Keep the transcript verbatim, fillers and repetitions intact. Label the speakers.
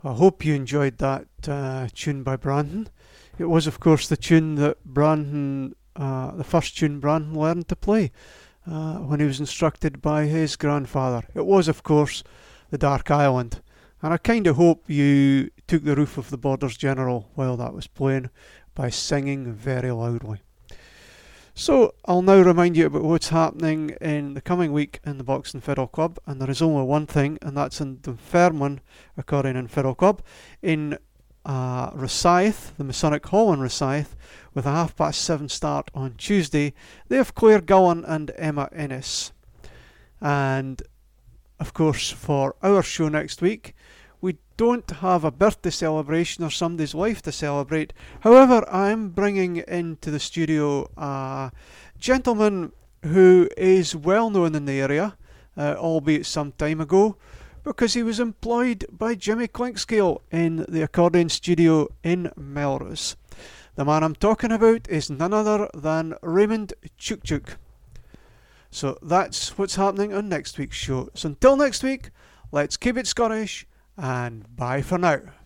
Speaker 1: I hope you enjoyed that uh, tune by Brandon. It was, of course, the tune that Brandon, uh, the first tune Brandon learned to play uh, when he was instructed by his grandfather. It was, of course, The Dark Island. And I kind of hope you took the roof of the Borders General while that was playing by singing very loudly. So I'll now remind you about what's happening in the coming week in the Boxing Fiddle Club, and there is only one thing, and that's in Dunfermline Accordion and Fiddle Club in uh, Rosyth, the Masonic Hall in Rosyth, with a half past seven start on Tuesday. They have Claire Gullen and Emma Ennis. And of course, for our show next week, we don't have a birthday celebration or somebody's life to celebrate. However, I'm bringing into the studio a gentleman who is well known in the area, uh, albeit some time ago, because he was employed by Jimmy Clinkscale in the accordion studio in Melrose. The man I'm talking about is none other than Raymond Chukchuk. So that's what's happening on next week's show. So until next week, let's keep it Scottish, and bye for now.